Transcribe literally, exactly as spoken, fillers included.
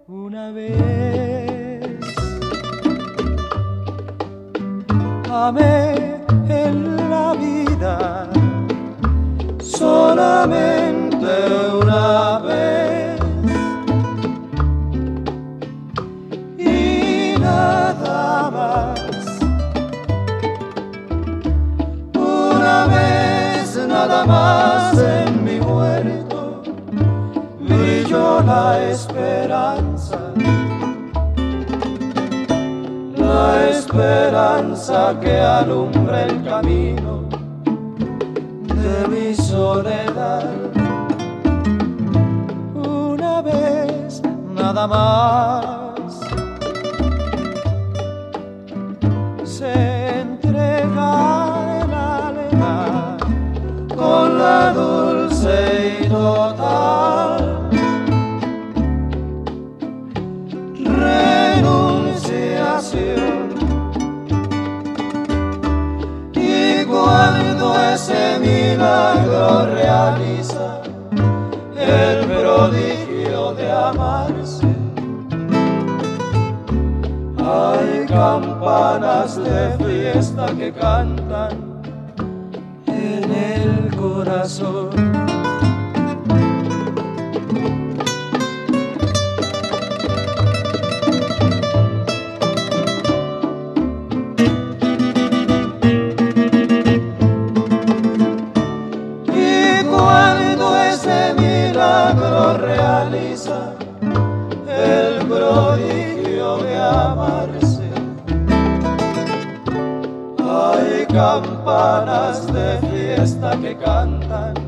Una vez amé en la vida, solamente una vez, y nada más. Una vez nada más en mi huerto brilló la esperanza, la esperanza que alumbra el camino de mi soledad. Una vez nada más se entrega el alma con la dulce y total renunciación. Y cuando ese milagro realiza el prodigio de amarse, hay campanas de fiesta que cantan en el corazón. Realiza el prodigio de amarse, hay campanas de fiesta que cantan